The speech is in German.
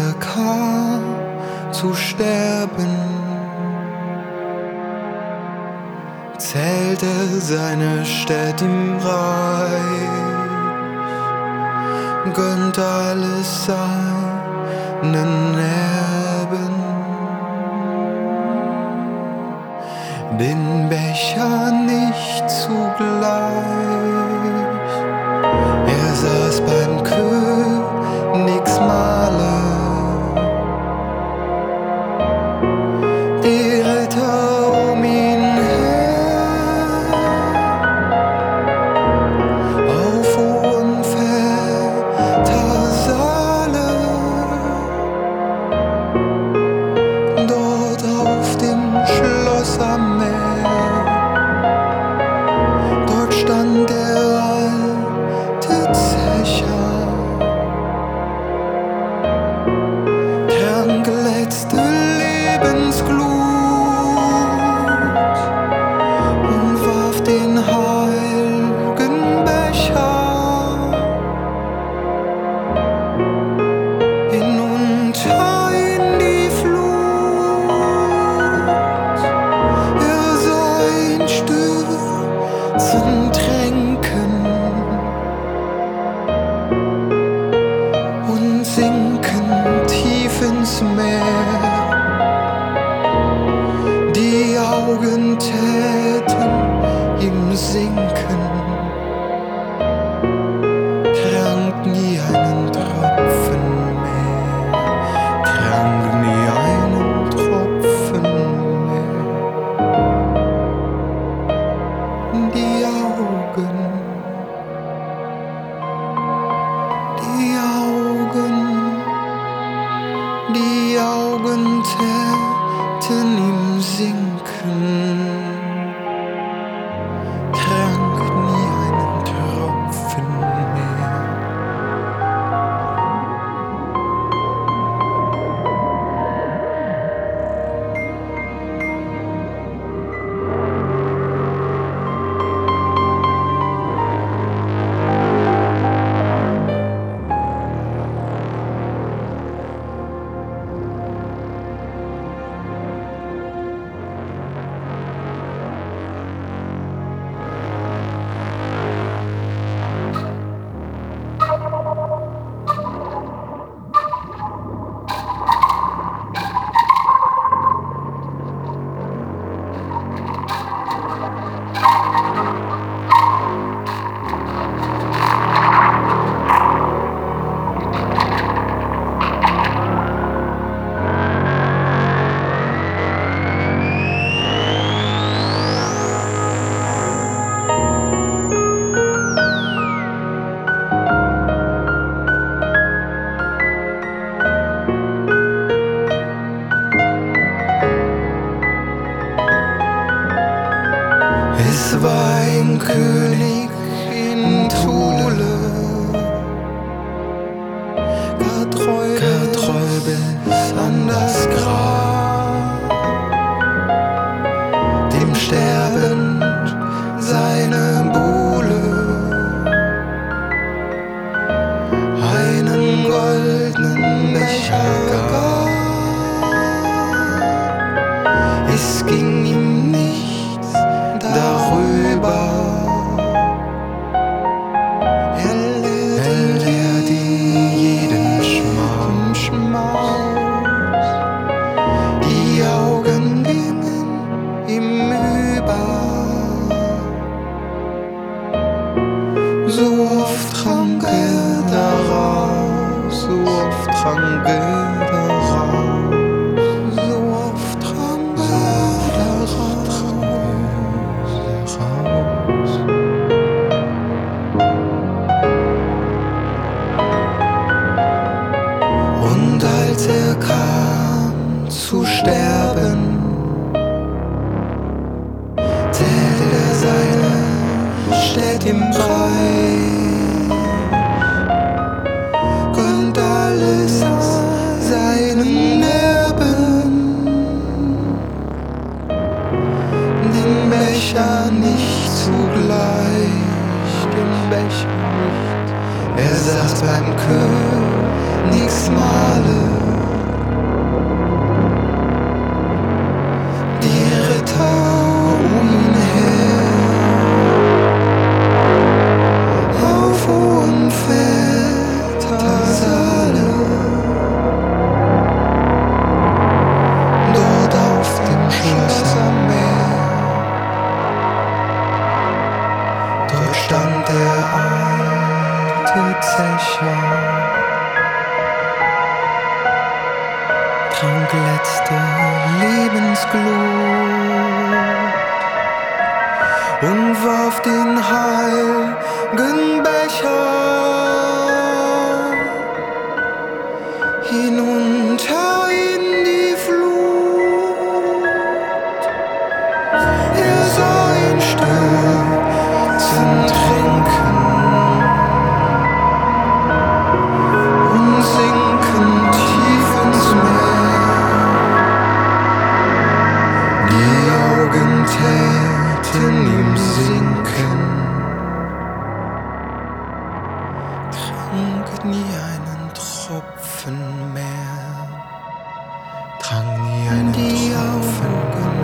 er kam zu sterben, zählte seine Städte im Reich, gönnt alles seinen Erben, den Becher nicht zugleich. Er saß beim Königsmahle, die Ritter um ihn her, auf hohen Vätersaale, dort auf dem Schloss am Meer, dort stand der alte Zecher, trank letzte Lebensglut und warf den heiligen Becher hinunter in die Flut. Er sah ihn stürzen, tränken und sinken tief ins Meer. Die Augen täten ihm sinken, trank nie einen Tropfen mehr, trank nie einen Tropfen mehr. Die Augen, die Augen, die Augen täten ihm sinken, trank nie einen Tropfen mehr. Es war ein König in Thule, gar treu bis an das Grab, dem sterbend seine Buhle einen goldenen Becher gab. Es ging ihm nichts darüber, er leerte jeden Schmaus, die Augen gingen ihm über. So oft trank er daraus, so oft trank er daraus, so oft trank er daraus. Und als er kam zu sterben, zählte er seine Städte im Reich, gönnt alles seinen Erben, den Becher nicht zugleich, den Becher nicht. Er saß beim Königsmahle, trank letzte Lebensglut und warf den heiligen Becher hinunter in die Flut. Er sah ihn stürzen, trinken und sinken tief ins Meer. Die Augen täten ihm sinken, trank nie einen Tropfen mehr, trank nie einen Tropfen mehr.